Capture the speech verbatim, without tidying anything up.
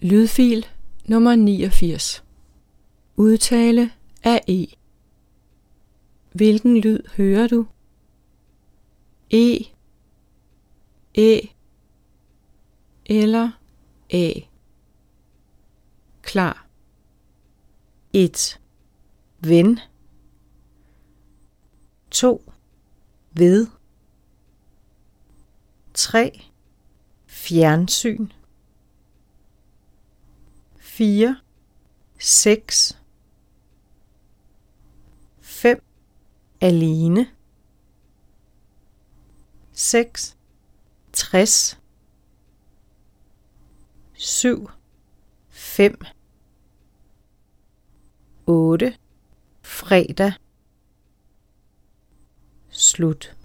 Lydfil nummer niogfirs. Udtale af E. Hvilken lyd hører du? E, Æ eller A. Klar. et. Ven. to. Ved. tre. Fjernsyn. fire. Sex. fem. Alene. seks. Tres. syv. Fem. otte. Fredag. Slut.